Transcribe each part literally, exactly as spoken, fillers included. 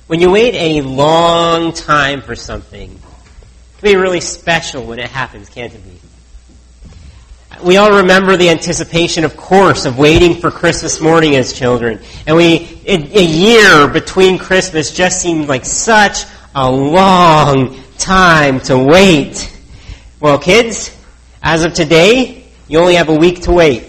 When you wait a long time for something, it can be really special when it happens, can't it be? We all remember the anticipation, of course, of waiting for Christmas morning as children. And we, a, a year between Christmas just seemed like such a long time to wait. Well, kids, as of today, you only have a week to wait.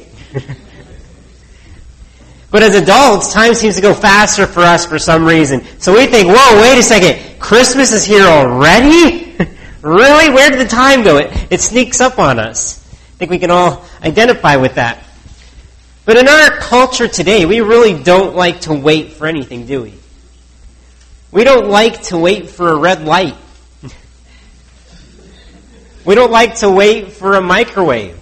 But as adults, time seems to go faster for us for some reason. So we think, whoa, wait a second, Christmas is here already? Really? Where did the time go? It, it sneaks up on us. I think we can all identify with that. But in our culture today, we really don't like to wait for anything, do we? We don't like to wait for a red light. We don't like to wait for a microwave.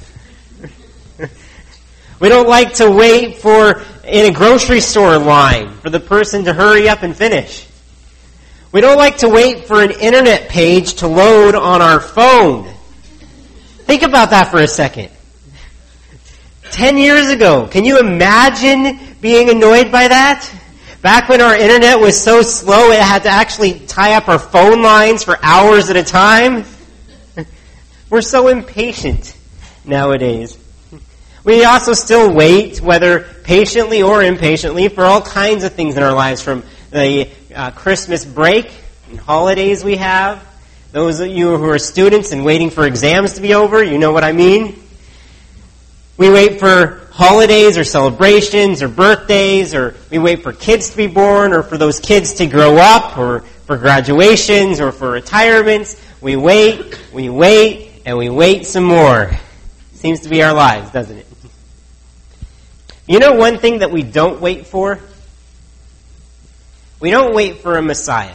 We don't like to wait for, in a grocery store line, for the person to hurry up and finish. We don't like to wait for an internet page to load on our phone. Think about that for a second. Ten years ago, can you imagine being annoyed by that? Back when our internet was so slow, it had to actually tie up our phone lines for hours at a time. We're so impatient nowadays. We also still wait, whether patiently or impatiently, for all kinds of things in our lives, from the uh, Christmas break and holidays we have. Those of you who are students and waiting for exams to be over, you know what I mean. We wait for holidays or celebrations or birthdays, or we wait for kids to be born, or for those kids to grow up, or for graduations, or for retirements. We wait, we wait, and we wait some more. Seems to be our lives, doesn't it? You know one thing that we don't wait for? We don't wait for a Messiah.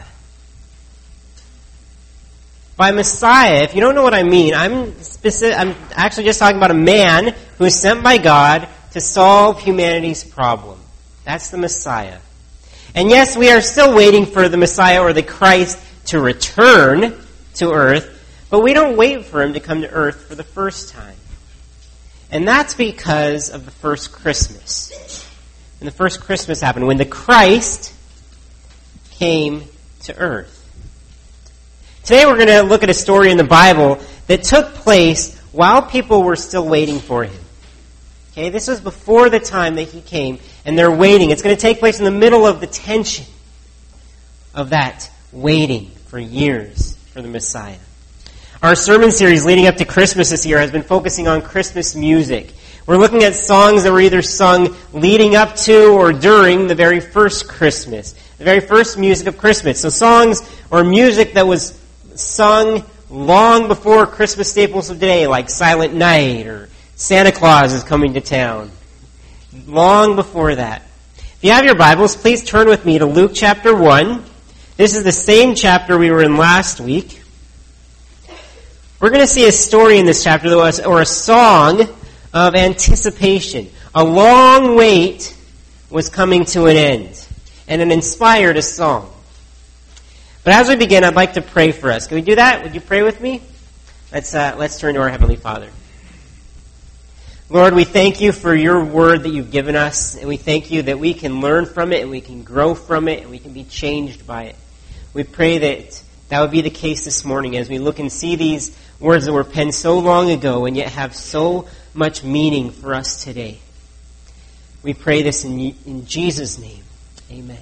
By Messiah, if you don't know what I mean, I'm specific, I'm actually just talking about a man who is sent by God to solve humanity's problem. That's the Messiah. And yes, we are still waiting for the Messiah or the Christ to return to earth, but we don't wait for him to come to earth for the first time. And that's because of the first Christmas. When the first Christmas happened, when the Christ came to earth. Today we're going to look at a story in the Bible that took place while people were still waiting for him. Okay, this was before the time that he came, and they're waiting. It's going to take place in the middle of the tension of that waiting for years for the Messiah. Our sermon series leading up to Christmas this year has been focusing on Christmas music. We're looking at songs that were either sung leading up to or during the very first Christmas, the very first music of Christmas. So songs or music that was sung long before Christmas staples of today, like Silent Night or Santa Claus is Coming to Town. Long before that. If you have your Bibles, please turn with me to Luke chapter one. This is the same chapter we were in last week. We're going to see a story in this chapter, or a song of anticipation. A long wait was coming to an end, and it inspired a song. But as we begin, I'd like to pray for us. Can we do that? Would you pray with me? Let's uh, let's turn to our Heavenly Father. Lord, we thank you for your word that you've given us, and we thank you that we can learn from it, and we can grow from it, and we can be changed by it. We pray that that would be the case this morning as we look and see these words that were penned so long ago and yet have so much meaning for us today. We pray this in, in Jesus' name. Amen.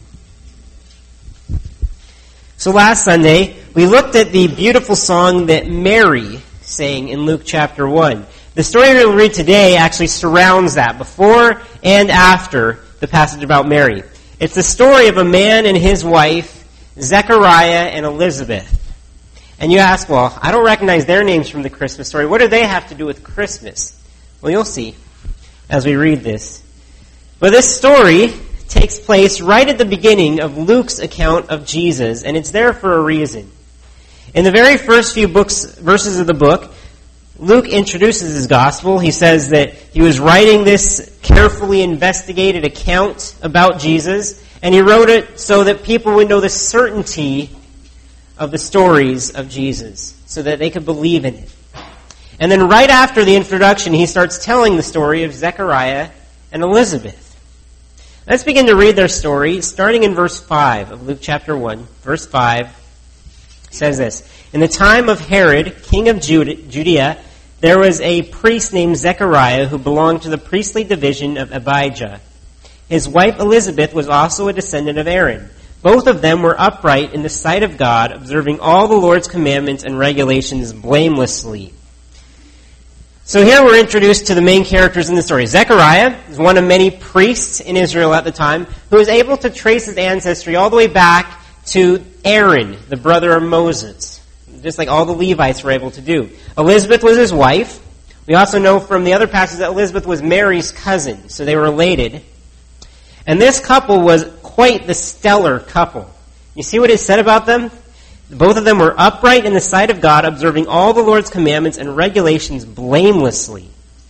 So last Sunday, we looked at the beautiful song that Mary sang in Luke chapter one. The story we'll read today actually surrounds that, before and after the passage about Mary. It's the story of a man and his wife, Zechariah and Elizabeth. And you ask, well, I don't recognize their names from the Christmas story. What do they have to do with Christmas? Well, you'll see as we read this. But this story takes place right at the beginning of Luke's account of Jesus, and it's there for a reason. In the very first few books, verses of the book, Luke introduces his gospel. He says that he was writing this carefully investigated account about Jesus, and he wrote it so that people would know the certainty of the stories of Jesus, so that they could believe in it. And then right after the introduction, he starts telling the story of Zechariah and Elizabeth. Let's begin to read their story, starting in verse five of Luke chapter one. Verse five says this: In the time of Herod, king of Judea, there was a priest named Zechariah who belonged to the priestly division of Abijah. His wife Elizabeth was also a descendant of Aaron. Both of them were upright in the sight of God, observing all the Lord's commandments and regulations blamelessly. So here we're introduced to the main characters in the story. Zechariah is one of many priests in Israel at the time who was able to trace his ancestry all the way back to Aaron, the brother of Moses, just like all the Levites were able to do. Elizabeth was his wife. We also know from the other passages that Elizabeth was Mary's cousin, so they were related. And this couple was quite the stellar couple. You see what it said about them? Both of them were upright in the sight of God, observing all the Lord's commandments and regulations blamelessly.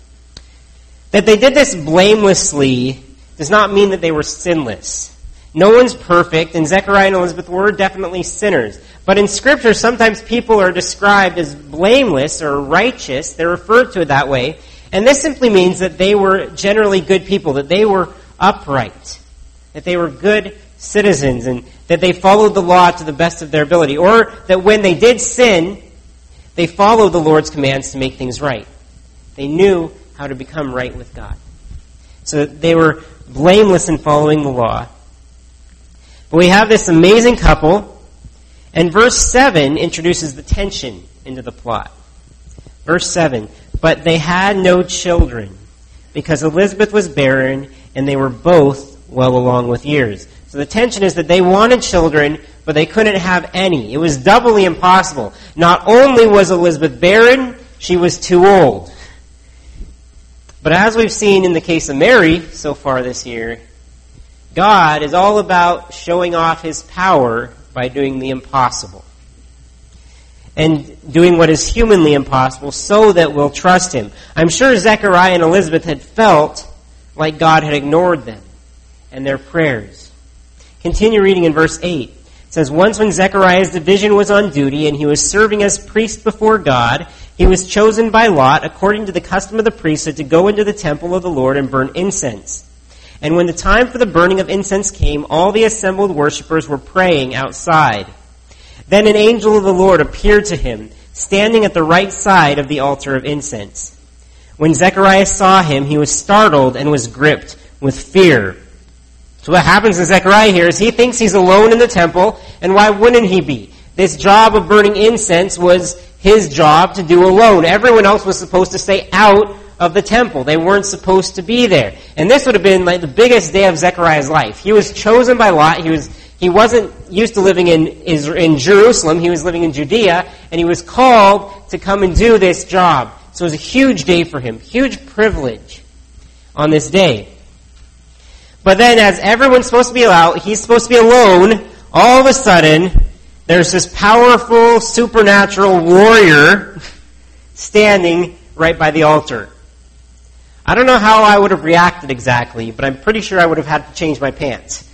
That they did this blamelessly does not mean that they were sinless. No one's perfect, and Zechariah and Elizabeth were definitely sinners. But in Scripture, sometimes people are described as blameless or righteous. They're referred to it that way. And this simply means that they were generally good people, that they were upright, that they were good citizens, and that they followed the law to the best of their ability. Or that when they did sin, they followed the Lord's commands to make things right. They knew how to become right with God. So they were blameless in following the law. But we have this amazing couple, and verse seven introduces the tension into the plot. Verse seven, but they had no children, because Elizabeth was barren, and they were both well along with years. So the tension is that they wanted children, but they couldn't have any. It was doubly impossible. Not only was Elizabeth barren, she was too old. But as we've seen in the case of Mary so far this year, God is all about showing off His power by doing the impossible. And doing what is humanly impossible so that we'll trust Him. I'm sure Zechariah and Elizabeth had felt like God had ignored them and their prayers. Continue reading in verse eight. It says, Once when Zechariah's division was on duty and he was serving as priest before God, he was chosen by lot, according to the custom of the priesthood, to go into the temple of the Lord and burn incense. And when the time for the burning of incense came, all the assembled worshippers were praying outside. Then an angel of the Lord appeared to him, standing at the right side of the altar of incense. When Zechariah saw him, he was startled and was gripped with fear. So what happens to Zechariah here is he thinks he's alone in the temple, and why wouldn't he be? This job of burning incense was his job to do alone. Everyone else was supposed to stay out of the temple. They weren't supposed to be there. And this would have been like the biggest day of Zechariah's life. He was chosen by lot. He was he wasn't used to living in in Jerusalem. He was living in Judea, and he was called to come and do this job. So it was a huge day for him, huge privilege on this day. But then as everyone's supposed to be out, he's supposed to be alone, all of a sudden, there's this powerful, supernatural warrior standing right by the altar. I don't know how I would have reacted exactly, but I'm pretty sure I would have had to change my pants.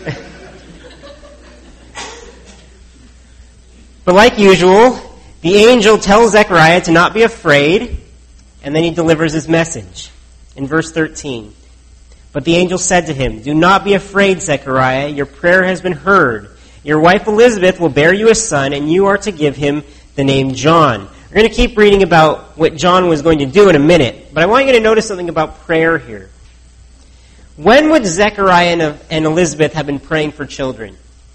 But like usual, the angel tells Zechariah to not be afraid, and then he delivers his message. In verse thirteen, But the angel said to him, Do not be afraid, Zechariah, your prayer has been heard. Your wife Elizabeth will bear you a son, and you are to give him the name John. We're going to keep reading about what John was going to do in a minute, but I want you to notice something about prayer here. When would Zechariah and Elizabeth have been praying for children?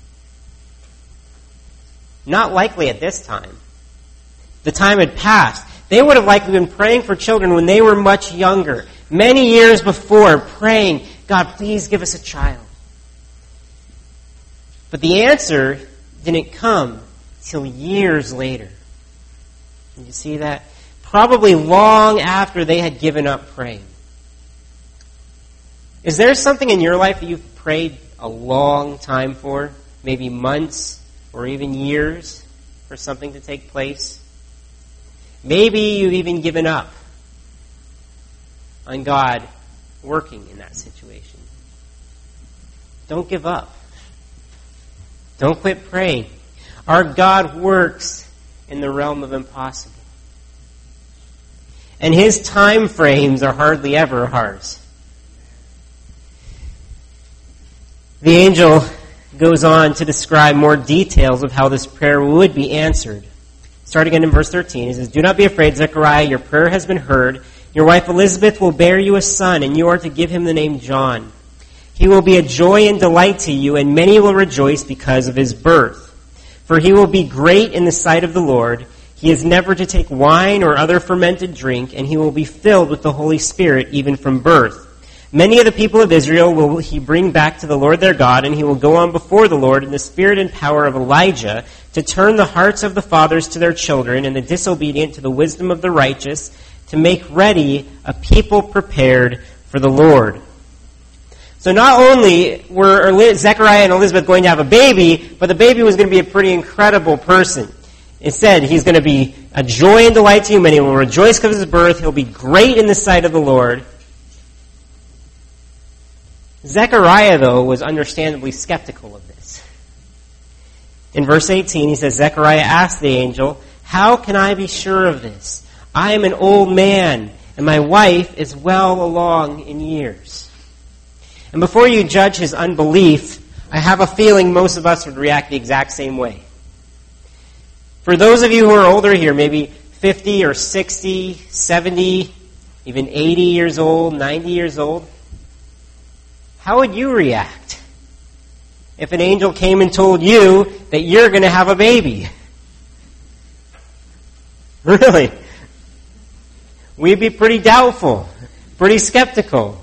Not likely at this time. The time had passed. They would have likely been praying for children when they were much younger. Many years before, praying, God, please give us a child. But the answer didn't come till years later. Did you see that? Probably long after they had given up praying. Is there something in your life that you've prayed a long time for? Maybe months or even years for something to take place? Maybe you've even given up on God working in that situation. Don't give up. Don't quit praying. Our God works in the realm of impossible. And His time frames are hardly ever ours. The angel goes on to describe more details of how this prayer would be answered. Starting in verse thirteen, he says, "Do not be afraid, Zechariah, your prayer has been heard. Your wife Elizabeth will bear you a son, and you are to give him the name John. He will be a joy and delight to you, and many will rejoice because of his birth. For he will be great in the sight of the Lord. He is never to take wine or other fermented drink, and he will be filled with the Holy Spirit even from birth. Many of the people of Israel will he bring back to the Lord their God, and he will go on before the Lord in the spirit and power of Elijah to turn the hearts of the fathers to their children and the disobedient to the wisdom of the righteous, to make ready a people prepared for the Lord." So not only were Zechariah and Elizabeth going to have a baby, but the baby was going to be a pretty incredible person. It said he's going to be a joy and delight to you. Many will rejoice because of his birth. He'll be great in the sight of the Lord. Zechariah, though, was understandably skeptical of this. In verse eighteen, he says, Zechariah asked the angel, "How can I be sure of this? I am an old man, and my wife is well along in years." And before you judge his unbelief, I have a feeling most of us would react the exact same way. For those of you who are older here, maybe fifty or sixty, seventy, even eighty years old, ninety years old, how would you react if an angel came and told you that you're going to have a baby? Really? We'd be pretty doubtful, pretty skeptical.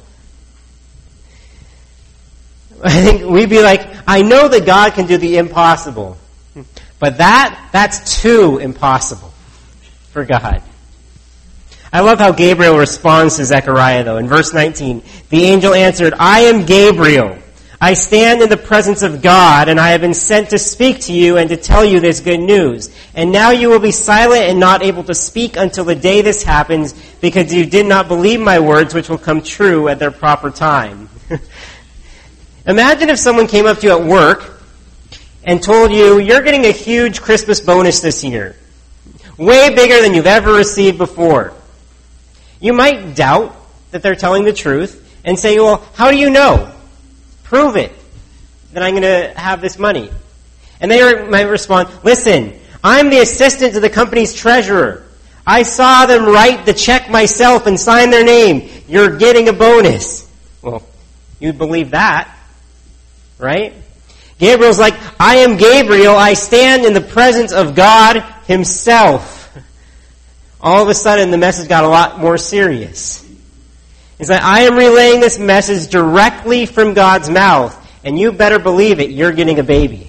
I think we'd be like, I know that God can do the impossible, but that, that's too impossible for God. I love how Gabriel responds to Zechariah, though. In verse nineteen, the angel answered, "I am Gabriel. I stand in the presence of God, and I have been sent to speak to you and to tell you this good news. And now you will be silent and not able to speak until the day this happens, because you did not believe my words, which will come true at their proper time." Imagine if someone came up to you at work and told you, "You're getting a huge Christmas bonus this year, way bigger than you've ever received before." You might doubt that they're telling the truth and say, "Well, how do you know? Prove it that I'm going to have this money." And they might respond, "Listen, I'm the assistant to the company's treasurer. I saw them write the check myself and sign their name. You're getting a bonus." Well, you'd believe that, right? Gabriel's like, "I am Gabriel. I stand in the presence of God himself." All of a sudden, the message got a lot more serious. He's like, "I am relaying this message directly from God's mouth, and you better believe it, you're getting a baby."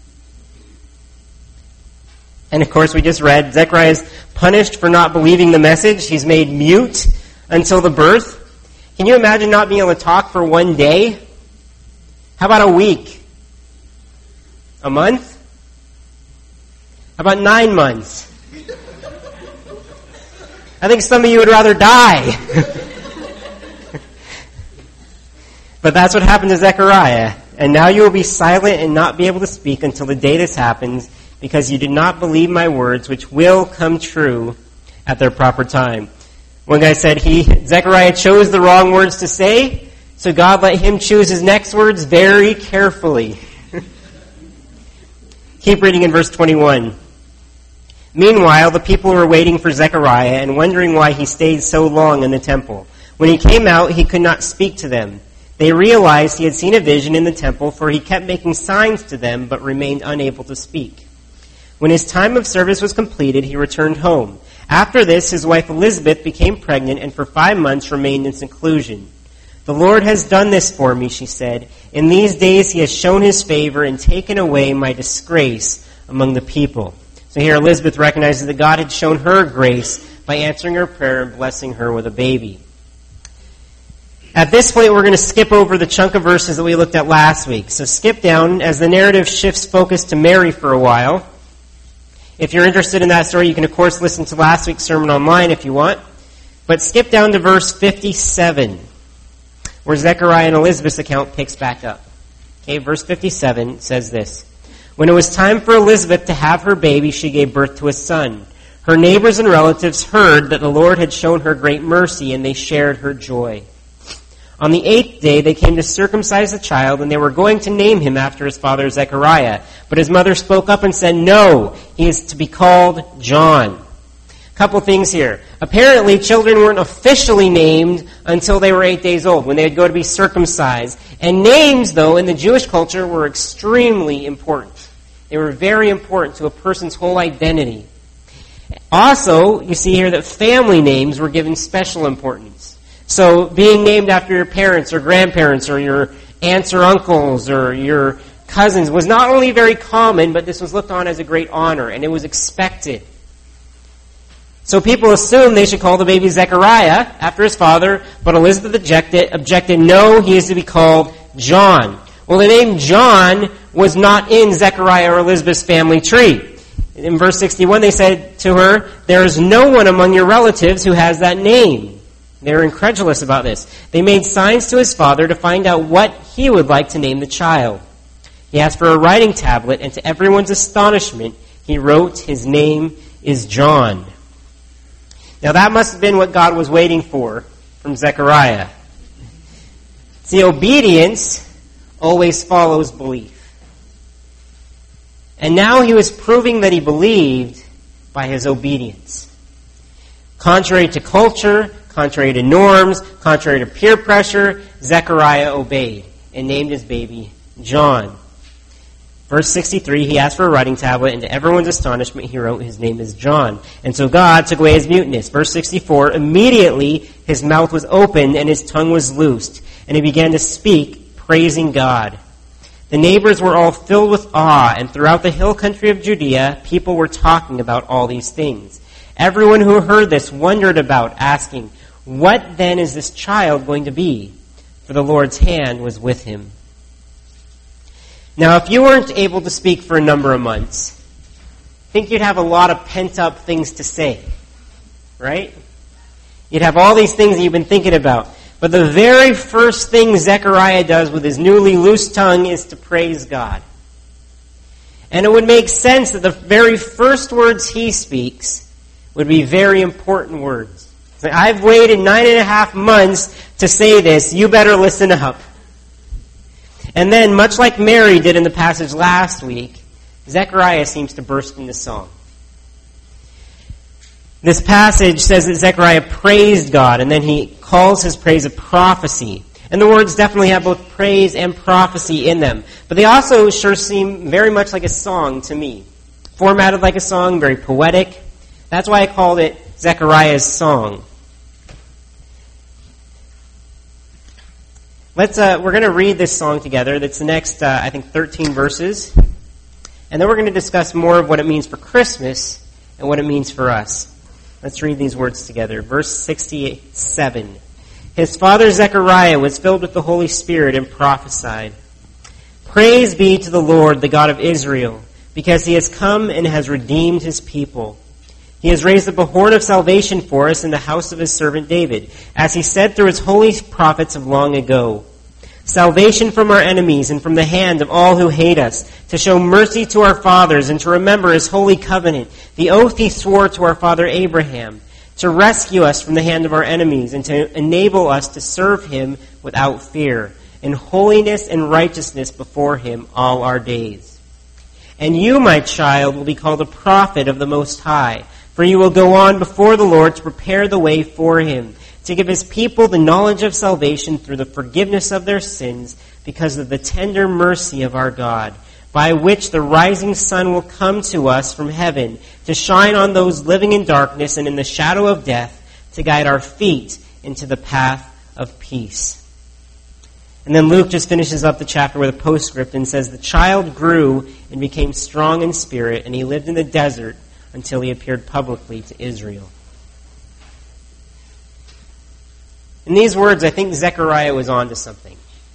And of course, we just read, Zechariah is punished for not believing the message. He's made mute until the birth. Can you imagine not being able to talk for one day? How about a week? A month? How about nine months? I think some of you would rather die. But that's what happened to Zechariah. "And now you will be silent and not be able to speak until the day this happens, because you did not believe my words, which will come true at their proper time." One guy said he, Zechariah chose the wrong words to say, so God let him choose his next words very carefully. Keep reading in verse twenty-one. "Meanwhile, the people were waiting for Zechariah and wondering why he stayed so long in the temple. When he came out, he could not speak to them. They realized he had seen a vision in the temple, for he kept making signs to them, but remained unable to speak. When his time of service was completed, he returned home. After this, his wife Elizabeth became pregnant and for five months remained in seclusion. 'The Lord has done this for me,' she said. 'In these days he has shown his favor and taken away my disgrace among the people.'" So here Elizabeth recognizes that God had shown her grace by answering her prayer and blessing her with a baby. At this point, we're going to skip over the chunk of verses that we looked at last week. So skip down as the narrative shifts focus to Mary for a while. If you're interested in that story, you can, of course, listen to last week's sermon online if you want. But skip down to verse fifty-seven, where Zechariah and Elizabeth's account picks back up. Okay, verse fifty-seven says this. "When it was time for Elizabeth to have her baby, she gave birth to a son. Her neighbors and relatives heard that the Lord had shown her great mercy, and they shared her joy. On the eighth day they came to circumcise the child, and they were going to name him after his father Zechariah. But his mother spoke up and said, "No, he is to be called John." A couple things here. Apparently, children weren't officially named until they were eight days old, when they would go to be circumcised. And names, though, in the Jewish culture were extremely important. They were very important to a person's whole identity. Also, you see here that family names were given special importance. So being named after your parents or grandparents or your aunts or uncles or your cousins was not only very common, but this was looked on as a great honor, and it was expected. So people assumed they should call the baby Zechariah after his father, but Elizabeth objected, objected, no, he is to be called John. Well, the name John was not in Zechariah or Elizabeth's family tree. In verse sixty-one, they said to her, "There is no one among your relatives who has that name." They were incredulous about this. They made signs to his father to find out what he would like to name the child. He asked for a writing tablet, and to everyone's astonishment, he wrote, "His name is John." Now that must have been what God was waiting for from Zechariah. See, obedience always follows belief. And now he was proving that he believed by his obedience. Contrary to culture, contrary to norms, contrary to peer pressure, Zechariah obeyed and named his baby John. Verse sixty-three, he asked for a writing tablet, and to everyone's astonishment, he wrote, "His name is John." And so God took away his muteness. Verse sixty-four, immediately his mouth was opened and his tongue was loosed, and he began to speak, praising God. The neighbors were all filled with awe, and throughout the hill country of Judea, people were talking about all these things. Everyone who heard this wondered about, asking, "What then is this child going to be?" For the Lord's hand was with him. Now, if you weren't able to speak for a number of months, I think you'd have a lot of pent-up things to say, right? You'd have all these things that you've been thinking about. But the very first thing Zechariah does with his newly loose tongue is to praise God. And it would make sense that the very first words he speaks would be very important words. Like, I've waited nine and a half months to say this. You better listen up. And then, much like Mary did in the passage last week, Zechariah seems to burst into song. This passage says that Zechariah praised God, and then he calls his praise a prophecy. And the words definitely have both praise and prophecy in them. But they also sure seem very much like a song to me. Formatted like a song, very poetic. That's why I called it Zechariah's song. Let's. Uh, we're going to read this song together. That's the next, uh, I think, thirteen verses. And then we're going to discuss more of what it means for Christmas and what it means for us. Let's read these words together. Verse sixty-seven. His father Zechariah was filled with the Holy Spirit and prophesied, "Praise be to the Lord, the God of Israel, because he has come and has redeemed his people. He has raised up a horn of salvation for us in the house of his servant David, as he said through his holy prophets of long ago. Salvation from our enemies and from the hand of all who hate us, to show mercy to our fathers and to remember his holy covenant, the oath he swore to our father Abraham, to rescue us from the hand of our enemies and to enable us to serve him without fear, in holiness and righteousness before him all our days. And you, my child, will be called a prophet of the Most High, for you will go on before the Lord to prepare the way for him, to give his people the knowledge of salvation through the forgiveness of their sins, because of the tender mercy of our God, by which the rising sun will come to us from heaven, to shine on those living in darkness and in the shadow of death, to guide our feet into the path of peace." And then Luke just finishes up the chapter with a postscript and says, "The child grew and became strong in spirit, and he lived in the desert until he appeared publicly to Israel." In these words, I think Zechariah was on to something.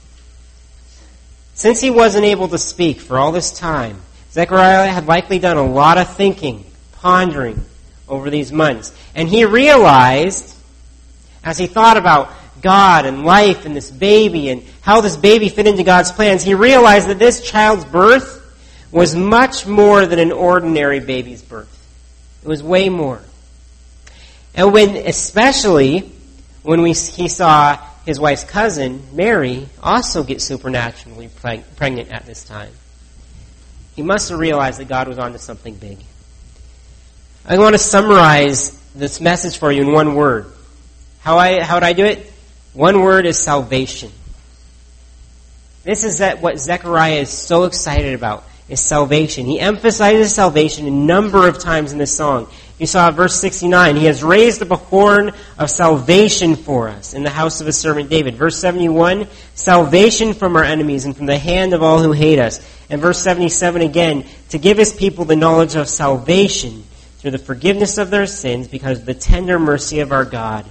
Since he wasn't able to speak for all this time, Zechariah had likely done a lot of thinking, pondering over these months. And he realized, as he thought about God and life and this baby and how this baby fit into God's plans, he realized that this child's birth was much more than an ordinary baby's birth. It was way more. And when, especially when we, he saw his wife's cousin, Mary, also get supernaturally preg- pregnant at this time. He must have realized that God was onto something big. I want to summarize this message for you in one word. How I how would I do it? One word is salvation. This is that what Zechariah is so excited about, is salvation. He emphasizes salvation a number of times in this song. You saw verse sixty-nine, he has raised up a horn of salvation for us in the house of his servant David. Verse seventy-one, salvation from our enemies and from the hand of all who hate us. And verse seventy-seven again, to give his people the knowledge of salvation through the forgiveness of their sins because of the tender mercy of our God.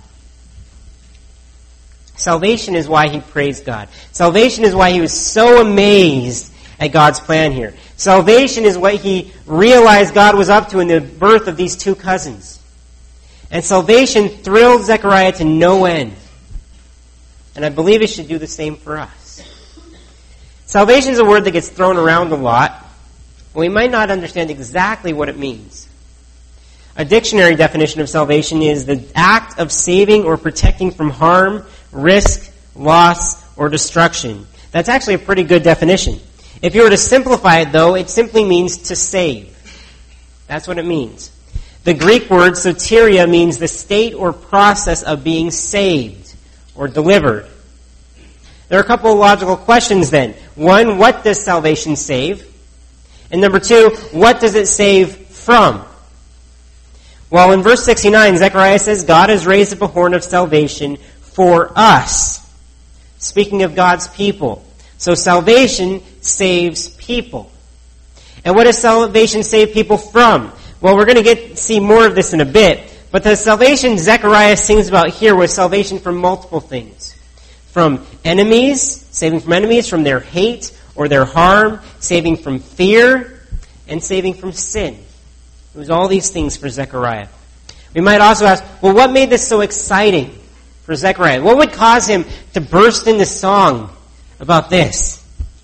Salvation is why he praised God. Salvation is why he was so amazed at God's plan here. Salvation is what he realized God was up to in the birth of these two cousins. And salvation thrilled Zechariah to no end. And I believe it should do the same for us. Salvation is a word that gets thrown around a lot. We might not understand exactly what it means. A dictionary definition of salvation is the act of saving or protecting from harm, risk, loss, or destruction. That's actually a pretty good definition. If you were to simplify it, though, it simply means to save. That's what it means. The Greek word soteria means the state or process of being saved or delivered. There are a couple of logical questions then. One, what does salvation save? And number two, what does it save from? Well, in verse sixty-nine, Zechariah says, God has raised up a horn of salvation for us. Speaking of God's people. So salvation saves people. And what does salvation save people from? Well, we're going to get see more of this in a bit. But the salvation Zechariah sings about here was salvation from multiple things. From enemies, saving from enemies, from their hate or their harm, saving from fear, and saving from sin. It was all these things for Zechariah. We might also ask, well, what made this so exciting for Zechariah? What would cause him to burst into song about this?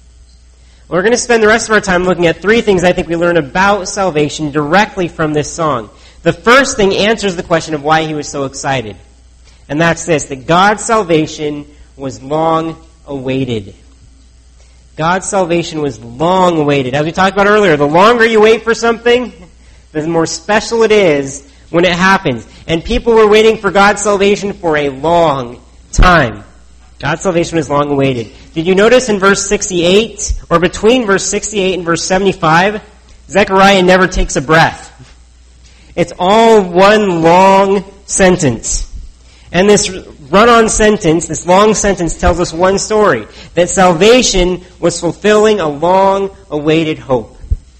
Well, we're going to spend the rest of our time looking at three things I think we learn about salvation directly from this song. The first thing answers the question of why he was so excited. And that's this, that God's salvation was long awaited. God's salvation was long awaited. As we talked about earlier, the longer you wait for something, the more special it is when it happens. And people were waiting for God's salvation for a long time. God's salvation was long awaited. Did you notice in verse sixty-eight, or between verse sixty-eight and verse seventy-five, Zechariah never takes a breath. It's all one long sentence. And this run-on sentence, this long sentence, tells us one story, that salvation was fulfilling a long-awaited hope.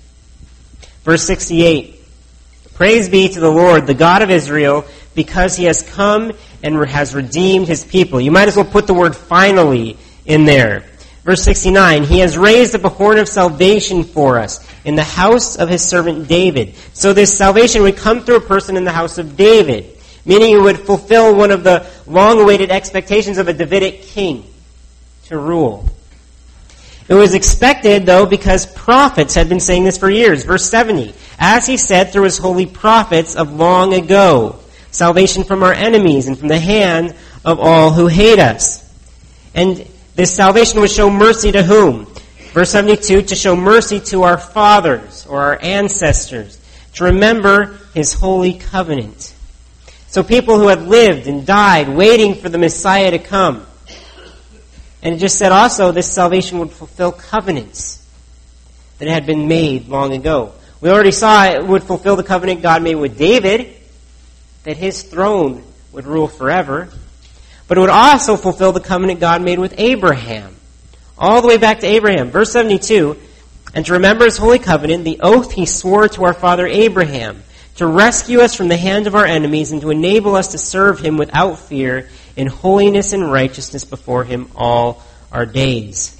Verse sixty-eight, praise be to the Lord, the God of Israel, because he has come and has redeemed his people. You might as well put the word finally in there. Verse sixty-nine, he has raised up a horn of salvation for us in the house of his servant David. So this salvation would come through a person in the house of David, meaning it would fulfill one of the long-awaited expectations of a Davidic king to rule. It was expected, though, because prophets had been saying this for years. Verse seventy, as he said through his holy prophets of long ago, salvation from our enemies and from the hand of all who hate us. And this salvation would show mercy to whom? Verse seventy-two, to show mercy to our fathers or our ancestors, to remember his holy covenant. So people who had lived and died waiting for the Messiah to come. And it just said also this salvation would fulfill covenants that had been made long ago. We already saw it would fulfill the covenant God made with David, that his throne would rule forever. But it would also fulfill the covenant God made with Abraham. All the way back to Abraham. Verse seventy-two, and to remember his holy covenant, the oath he swore to our father Abraham, to rescue us from the hand of our enemies and to enable us to serve him without fear in holiness and righteousness before him all our days.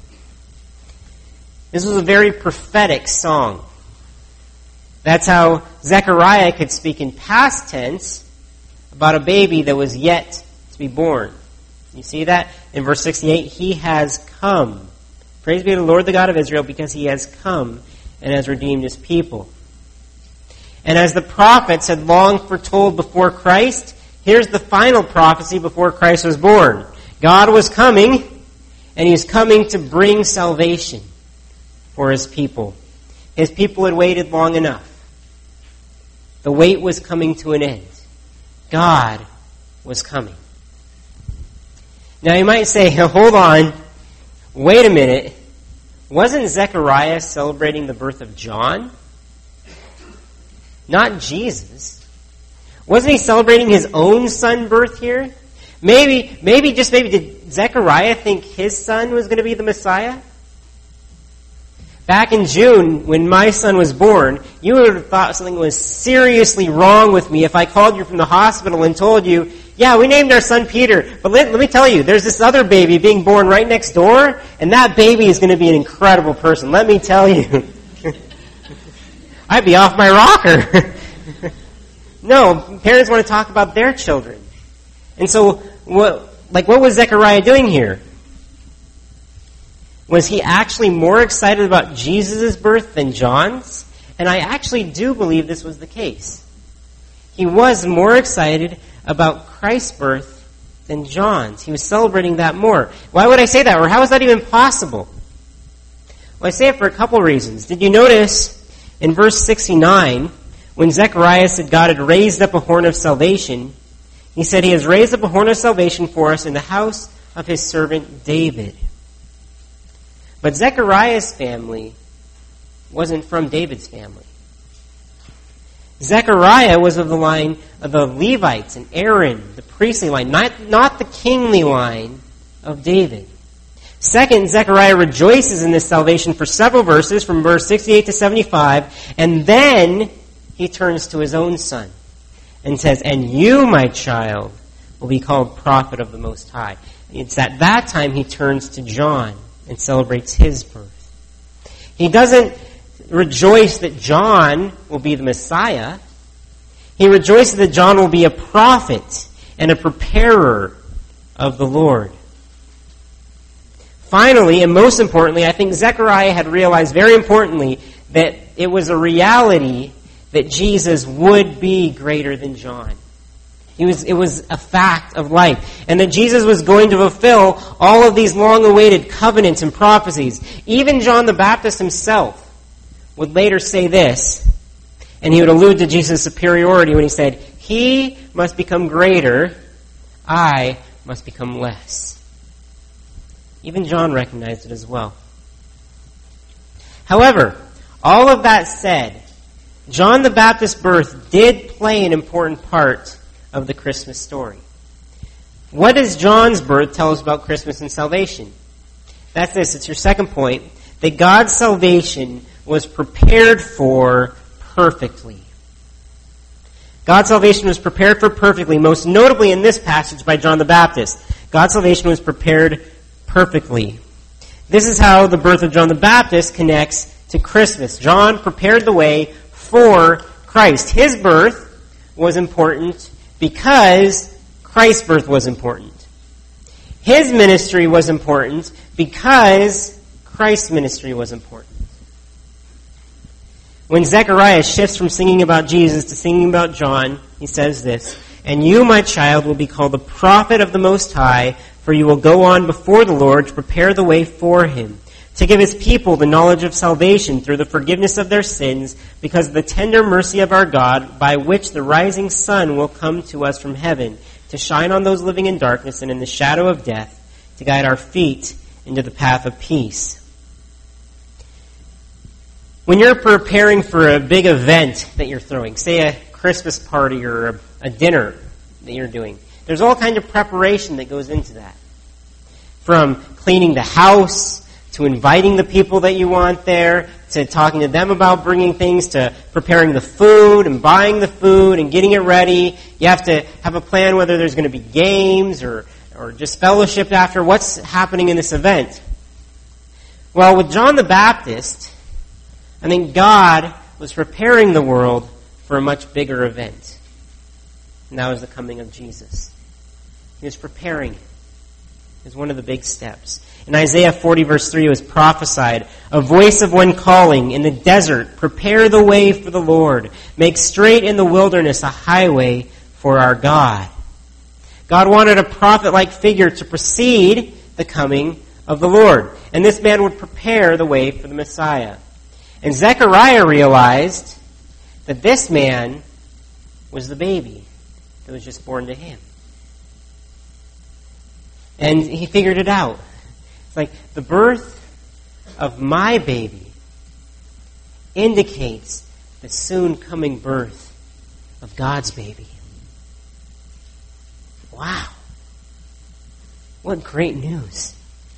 This was a very prophetic song. That's how Zechariah could speak in past tense about a baby that was yet to be born. You see that? In verse sixty-eight, he has come. Praise be to the Lord, the God of Israel, because he has come and has redeemed his people. And as the prophets had long foretold before Christ, here's the final prophecy before Christ was born. God was coming, and he was coming to bring salvation for his people. His people had waited long enough. The wait was coming to an end. God was coming. Now you might say, hold on, wait a minute. Wasn't Zechariah celebrating the birth of John? Not Jesus. Wasn't he celebrating his own son birth here? Maybe, maybe, just maybe, did Zechariah think his son was going to be the Messiah? Back in June, when my son was born, you would have thought something was seriously wrong with me if I called you from the hospital and told you, yeah, we named our son Peter, but let, let me tell you, there's this other baby being born right next door, and that baby is going to be an incredible person. Let me tell you. I'd be off my rocker. No, parents want to talk about their children. And so, what, like, what was Zechariah doing here? Was he actually more excited about Jesus' birth than John's? And I actually do believe this was the case. He was more excited about Christ's birth than John's. He was celebrating that more. Why would I say that? Or how is that even possible? Well, I say it for a couple reasons. Did you notice in verse sixty-nine, when Zechariah said God had raised up a horn of salvation, he said he has raised up a horn of salvation for us in the house of his servant David. But Zechariah's family wasn't from David's family. Zechariah was of the line of the Levites and Aaron, the priestly line, not, not the kingly line of David. Second, Zechariah rejoices in this salvation for several verses, from verse sixty-eight to seventy-five, and then he turns to his own son and says, "And you, my child, will be called prophet of the Most High." It's at that time he turns to John and celebrates his birth. He doesn't rejoice that John will be the Messiah. He rejoices that John will be a prophet and a preparer of the Lord. Finally, and most importantly, I think Zechariah had realized very importantly that it was a reality that Jesus would be greater than John. He was, it was a fact of life. And that Jesus was going to fulfill all of these long-awaited covenants and prophecies. Even John the Baptist himself would later say this, and he would allude to Jesus' superiority when he said, "He must become greater, I must become less." Even John recognized it as well. However, all of that said, John the Baptist's birth did play an important part of the Christmas story. What does John's birth tell us about Christmas and salvation? That's this. It's your second point. That God's salvation was prepared for perfectly. God's salvation was prepared for perfectly, most notably in this passage by John the Baptist. God's salvation was prepared perfectly. This is how the birth of John the Baptist connects to Christmas. John prepared the way for Christ. His birth was important because Christ's birth was important. His ministry was important because Christ's ministry was important. When Zechariah shifts from singing about Jesus to singing about John, he says this, "And you, my child, will be called the prophet of the Most High, for you will go on before the Lord to prepare the way for him, to give his people the knowledge of salvation through the forgiveness of their sins, because of the tender mercy of our God, by which the rising sun will come to us from heaven, to shine on those living in darkness and in the shadow of death, to guide our feet into the path of peace." When you're preparing for a big event that you're throwing, say a Christmas party or a, a dinner that you're doing, there's all kinds of preparation that goes into that. From cleaning the house, to inviting the people that you want there, to talking to them about bringing things, to preparing the food and buying the food and getting it ready. You have to have a plan whether there's going to be games or, or just fellowship after. What's happening in this event? Well, with John the Baptist, I think God was preparing the world for a much bigger event. And that was the coming of Jesus. He was preparing it. It was one of the big steps. In Isaiah forty, verse three, it was prophesied, "A voice of one calling in the desert, prepare the way for the Lord. Make straight in the wilderness a highway for our God." God wanted a prophet-like figure to precede the coming of the Lord. And this man would prepare the way for the Messiah. And Zechariah realized that this man was the baby that was just born to him. And he figured it out. It's like the birth of my baby indicates the soon coming birth of God's baby. Wow. What great news.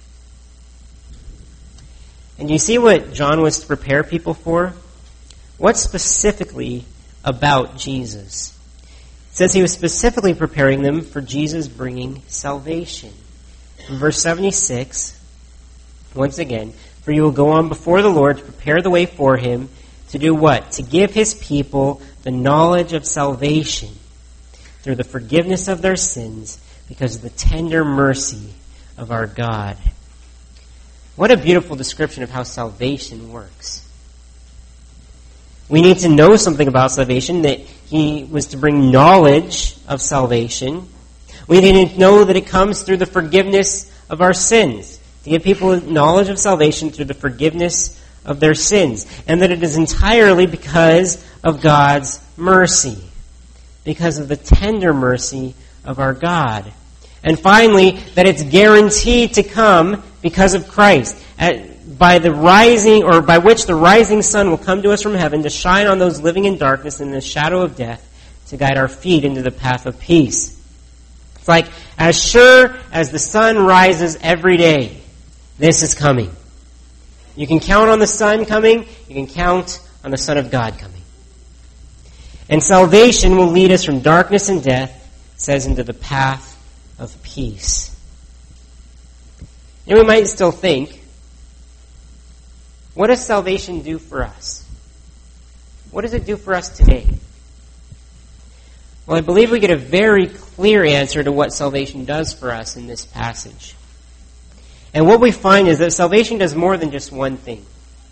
And you see what John was to prepare people for? What specifically about Jesus? It says he was specifically preparing them for Jesus bringing salvation. In verse seventy-six, once again, for you will go on before the Lord to prepare the way for him, to do what? To give his people the knowledge of salvation through the forgiveness of their sins because of the tender mercy of our God. What a beautiful description of how salvation works. We need to know something about salvation, that he was to bring knowledge of salvation. We need to know that it comes through the forgiveness of our sins, to give people knowledge of salvation through the forgiveness of their sins, and that it is entirely because of God's mercy, because of the tender mercy of our God. And finally, that it's guaranteed to come because of Christ, at, by the rising, or by which the rising sun will come to us from heaven to shine on those living in darkness and in the shadow of death, to guide our feet into the path of peace. It's like, as sure as the sun rises every day, this is coming. You can count on the sun coming, you can count on the Son of God coming. And salvation will lead us from darkness and death, it says, into the path of peace. And we might still think, what does salvation do for us? What does it do for us today? Well, I believe we get a very clear answer to what salvation does for us in this passage. And what we find is that salvation does more than just one thing.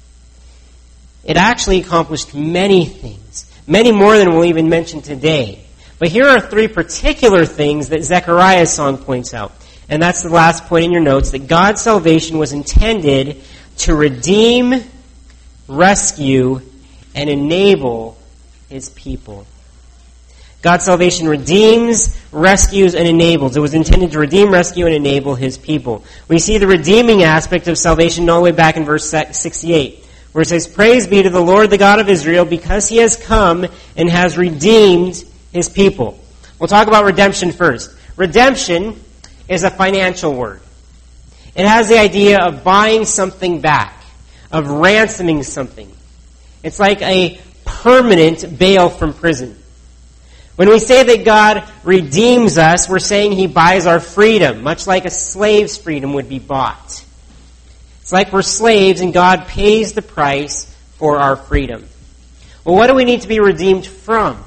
It actually accomplished many things, many more than we'll even mention today. But here are three particular things that Zechariah's song points out. And that's the last point in your notes, that God's salvation was intended to redeem, rescue, and enable his people. God's salvation redeems, rescues, and enables. It was intended to redeem, rescue, and enable his people. We see the redeeming aspect of salvation all the way back in verse sixty-eight, where it says, "Praise be to the Lord, the God of Israel, because he has come and has redeemed his people." We'll talk about redemption first. Redemption is a financial word. It has the idea of buying something back, of ransoming something. It's like a permanent bail from prison. When we say that God redeems us, we're saying he buys our freedom, much like a slave's freedom would be bought. It's like we're slaves and God pays the price for our freedom. Well, what do we need to be redeemed from?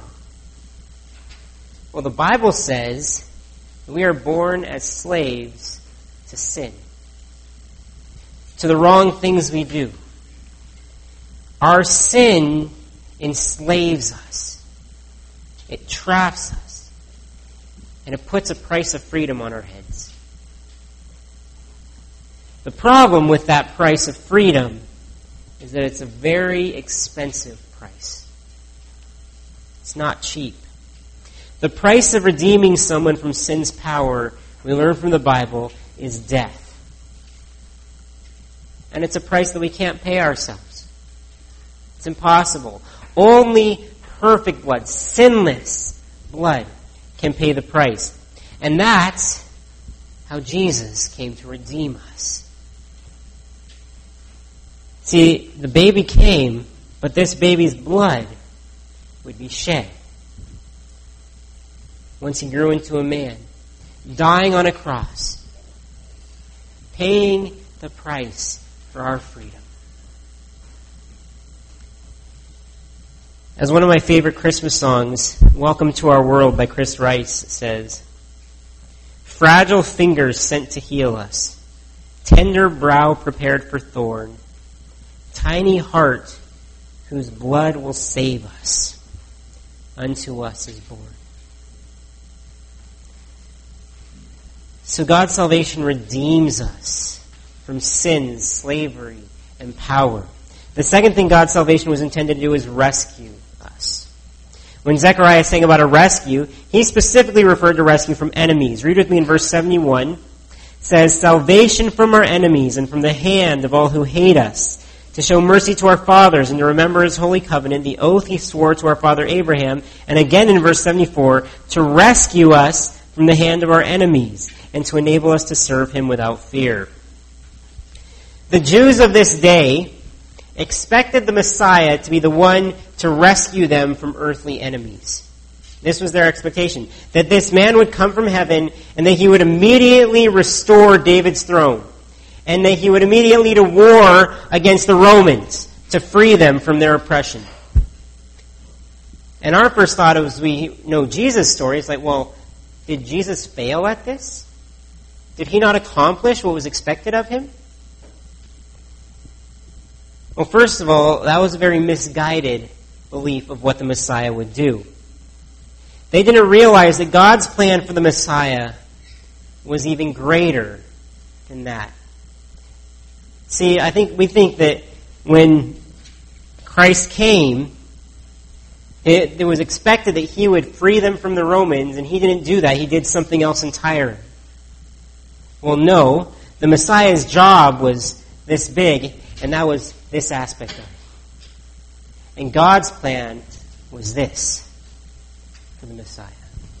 Well, the Bible says that we are born as slaves to sin, to the wrong things we do. Our sin enslaves us. It traps us. And it puts a price of freedom on our heads. The problem with that price of freedom is that it's a very expensive price. It's not cheap. The price of redeeming someone from sin's power, we learn from the Bible, is death. And it's a price that we can't pay ourselves. It's impossible. Only perfect blood, sinless blood, can pay the price. And that's how Jesus came to redeem us. See, the baby came, but this baby's blood would be shed once he grew into a man, dying on a cross, paying the price for our freedom. As one of my favorite Christmas songs, "Welcome to Our World" by Chris Rice, says, "Fragile fingers sent to heal us, tender brow prepared for thorn, tiny heart whose blood will save us, unto us is born." So God's salvation redeems us from sin, slavery, and power. The second thing God's salvation was intended to do is rescue us. When Zechariah is saying about a rescue, he specifically referred to rescue from enemies. Read with me in verse seventy-one. It says, salvation from our enemies and from the hand of all who hate us, to show mercy to our fathers and to remember his holy covenant, the oath he swore to our father Abraham. And again in verse seventy-four, to rescue us from the hand of our enemies and to enable us to serve him without fear. The Jews of this day expected the Messiah to be the one to rescue them from earthly enemies. This was their expectation, that this man would come from heaven and that he would immediately restore David's throne, and that he would immediately lead a war against the Romans to free them from their oppression. And our first thought as we know Jesus' story is like, well, did Jesus fail at this? Did he not accomplish what was expected of him? Well, first of all, that was a very misguided belief of what the Messiah would do. They didn't realize that God's plan for the Messiah was even greater than that. See, I think we think that when Christ came, it, it was expected that he would free them from the Romans, and he didn't do that. He did something else entirely. Well, no. The Messiah's job was this big, and that was this aspect of it. And God's plan was this for the Messiah.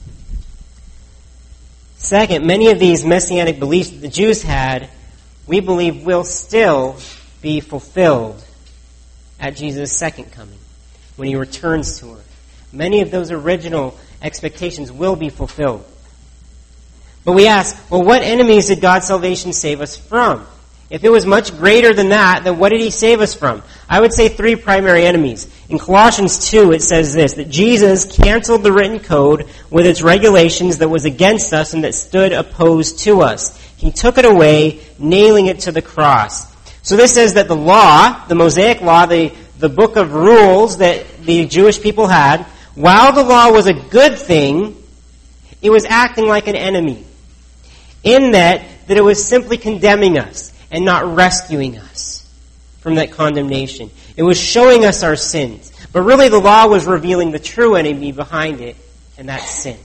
Second, many of these messianic beliefs that the Jews had, we believe will still be fulfilled at Jesus' second coming, when he returns to earth. Many of those original expectations will be fulfilled. But we ask, well, what enemies did God's salvation save us from? If it was much greater than that, then what did he save us from? I would say three primary enemies. In Colossians two, it says this, that Jesus canceled the written code with its regulations that was against us and that stood opposed to us. He took it away, nailing it to the cross. So this says that the law, the Mosaic law, the, the book of rules that the Jewish people had, while the law was a good thing, it was acting like an enemy. In that, that it was simply condemning us and not rescuing us from that condemnation. It was showing us our sins. But really the law was revealing the true enemy behind it, and that's sin.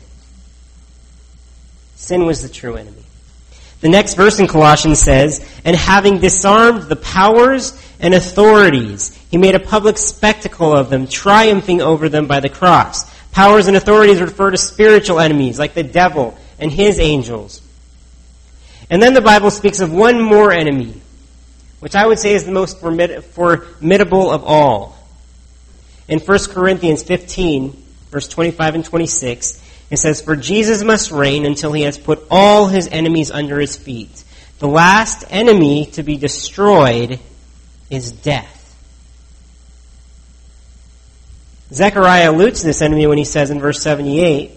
Sin was the true enemy. The next verse in Colossians says, and having disarmed the powers and authorities, he made a public spectacle of them, triumphing over them by the cross. Powers and authorities refer to spiritual enemies like the devil and his angels. And then the Bible speaks of one more enemy, which I would say is the most formid- formidable of all. In First Corinthians fifteen, verse twenty-five and twenty-six, it says, for Jesus must reign until he has put all his enemies under his feet. The last enemy to be destroyed is death. Zechariah alludes to this enemy when he says in verse seventy-eight,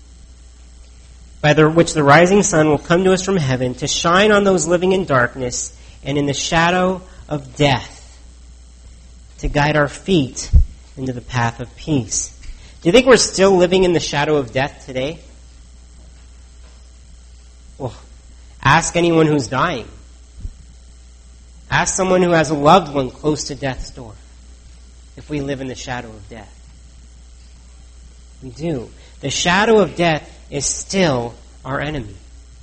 by the, which the rising sun will come to us from heaven to shine on those living in darkness and in the shadow of death, to guide our feet into the path of peace. Do you think we're still living in the shadow of death today? Well, ask anyone who's dying. Ask someone who has a loved one close to death's door if we live in the shadow of death. We do. The shadow of death is still our enemy.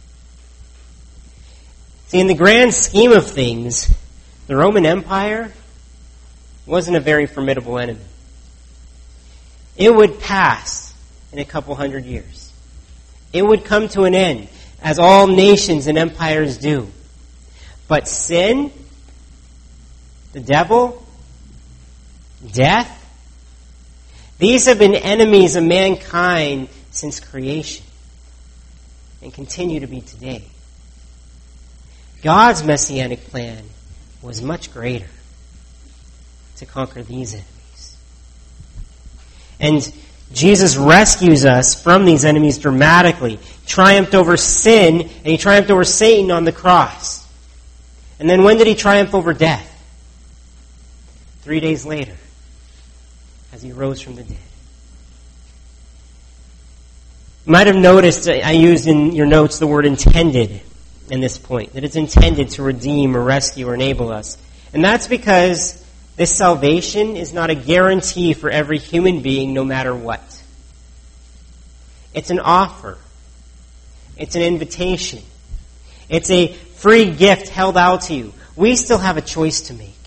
See, in the grand scheme of things, the Roman Empire wasn't a very formidable enemy. It would pass in a couple hundred years. It would come to an end, as all nations and empires do. But sin, the devil, death, these have been enemies of mankind since creation and continue to be today. God's messianic plan was much greater to conquer these enemies. And Jesus rescues us from these enemies dramatically. Triumphed over sin, and he triumphed over Satan on the cross. And then when did he triumph over death? Three days later, as he rose from the dead. You might have noticed I used in your notes the word intended in this point, that it's intended to redeem or rescue or enable us. And that's because this salvation is not a guarantee for every human being, no matter what. It's an offer. It's an invitation. It's a free gift held out to you. We still have a choice to make.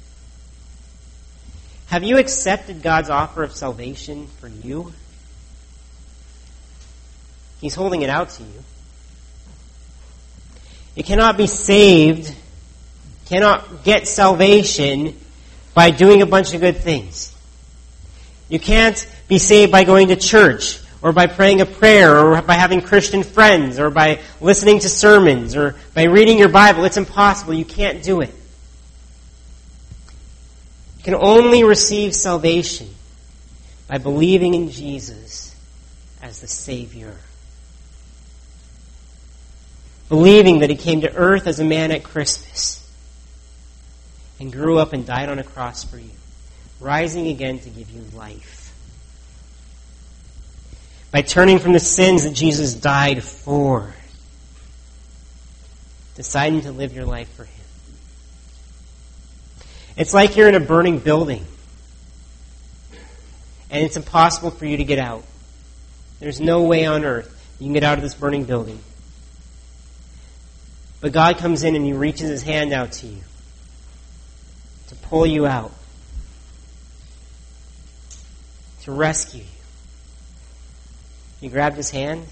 Have you accepted God's offer of salvation for you? He's holding it out to you. You cannot be saved, cannot get salvation by doing a bunch of good things. You can't be saved by going to church, or by praying a prayer, or by having Christian friends, or by listening to sermons, or by reading your Bible. It's impossible. You can't do it. You can only receive salvation by believing in Jesus as the Savior. Believing that He came to earth as a man at Christmas and grew up and died on a cross for you, rising again to give you life. By turning from the sins that Jesus died for, deciding to live your life for Him. It's like you're in a burning building, and it's impossible for you to get out. There's no way on earth you can get out of this burning building. But God comes in and He reaches His hand out to you to pull you out, to rescue you. You grabbed His hand?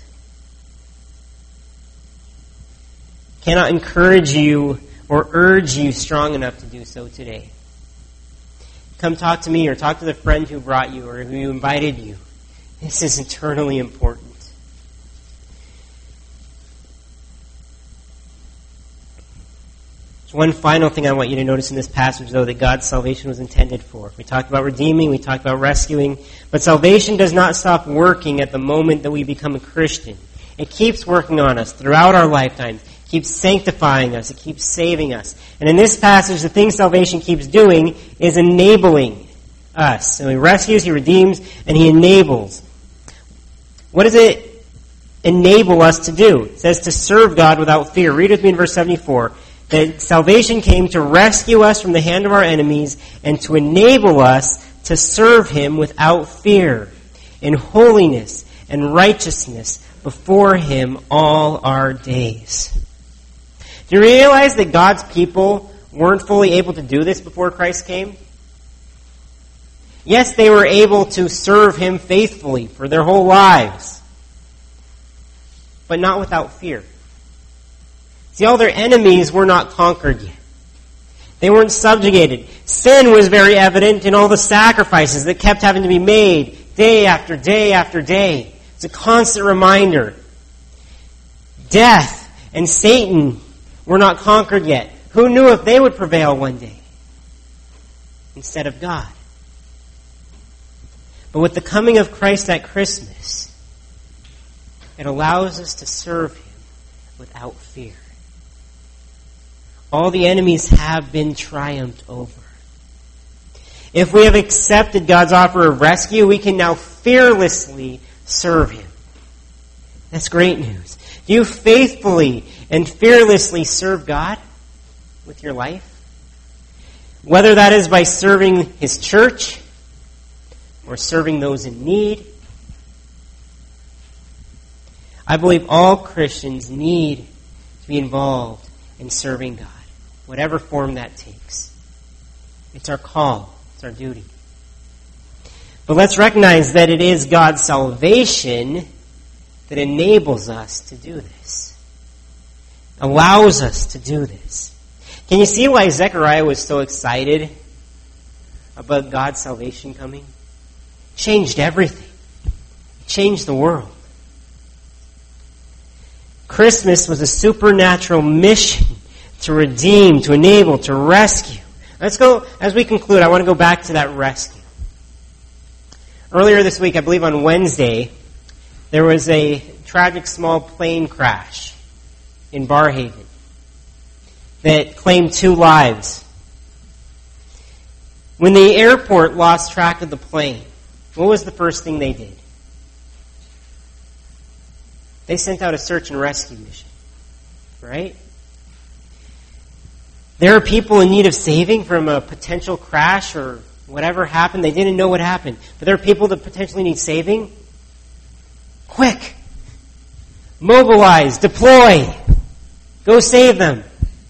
Cannot encourage you or urge you strong enough to do so today. Come talk to me, or talk to the friend who brought you or who invited you. This is eternally important. There's one final thing I want you to notice in this passage, though, that God's salvation was intended for. We talked about redeeming, we talked about rescuing, but salvation does not stop working at the moment that we become a Christian. It keeps working on us throughout our lifetime. It keeps sanctifying us. It keeps saving us. And in this passage, the thing salvation keeps doing is enabling us. So He rescues, He redeems, and He enables. What does it enable us to do? It says to serve God without fear. Read with me in verse seventy-four. That salvation came to rescue us from the hand of our enemies and to enable us to serve Him without fear, in holiness and righteousness before Him all our days. Do you realize that God's people weren't fully able to do this before Christ came? Yes, they were able to serve Him faithfully for their whole lives, but not without fear. See, all their enemies were not conquered yet. They weren't subjugated. Sin was very evident in all the sacrifices that kept having to be made day after day after day. It's a constant reminder. Death and Satan were not conquered yet. Who knew if they would prevail one day instead of God? But with the coming of Christ at Christmas, it allows us to serve Him without fear. All the enemies have been triumphed over. If we have accepted God's offer of rescue, we can now fearlessly serve Him. That's great news. Do you faithfully and fearlessly serve God with your life? Whether that is by serving His church or serving those in need. I believe all Christians need to be involved in serving God, whatever form that takes. It's our call. It's our duty. But let's recognize that it is God's salvation that enables us to do this. Allows us to do this. Can you see why Zechariah was so excited about God's salvation coming? Changed everything. Changed the world. Christmas was a supernatural mission to redeem, to enable, to rescue. Let's go, as we conclude, I want to go back to that rescue. Earlier this week, I believe on Wednesday, there was a tragic small plane crash in Barrhaven that claimed two lives. When the airport lost track of the plane, what was the first thing they did? They sent out a search and rescue mission. Right? There are people in need of saving from a potential crash or whatever happened. They didn't know what happened. But there are people that potentially need saving. Quick! Mobilize! Deploy! Go save them!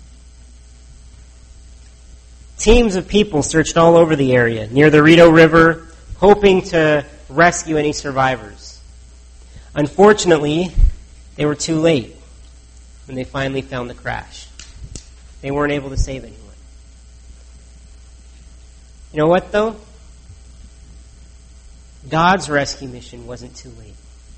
Teams of people searched all over the area, near the Rideau River, hoping to rescue any survivors. Unfortunately, they were too late when they finally found the crash. They weren't able to save anyone. You know what, though? God's rescue mission wasn't too late.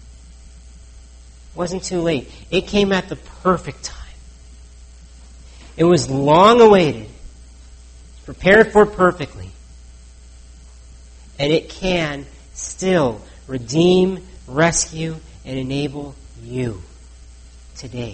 It wasn't too late. It came at the perfect time. It was long awaited, prepared for perfectly. And it can still redeem, rescue, and enable you today.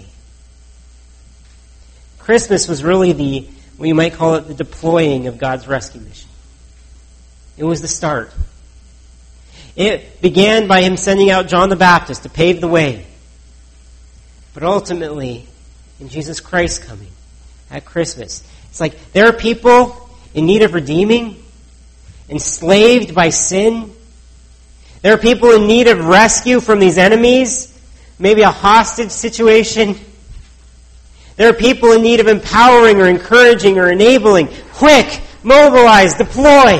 Christmas was really the, what you might call it, the deploying of God's rescue mission. It was the start. It began by him sending out John the Baptist to pave the way. But ultimately, in Jesus Christ coming at Christmas, it's like there are people in need of redeeming, enslaved by sin. There are people in need of rescue from these enemies, maybe a hostage situation. There are people in need of empowering or encouraging or enabling. Quick, mobilize, deploy.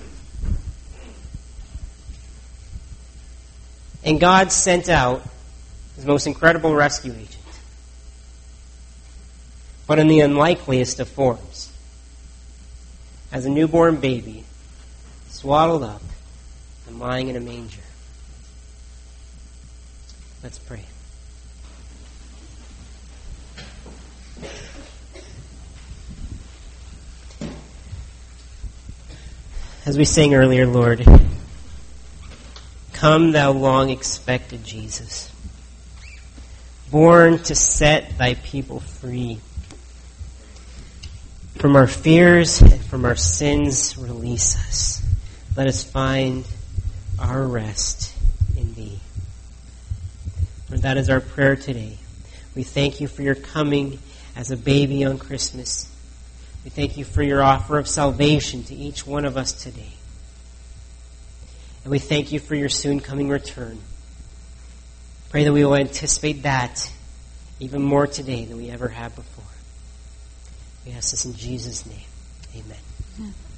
And God sent out his most incredible rescue agent. But in the unlikeliest of forms. As a newborn baby, swaddled up and lying in a manger. Let's pray. As we sang earlier, Lord, come thou long expected Jesus, born to set thy people free. From our fears and from our sins, release us. Let us find our rest in thee. Lord, that is our prayer today. We thank you for your coming as a baby on Christmas. We thank you for your offer of salvation to each one of us today. And we thank you for your soon coming return. Pray that we will anticipate that even more today than we ever have before. We ask this in Jesus' name. Amen.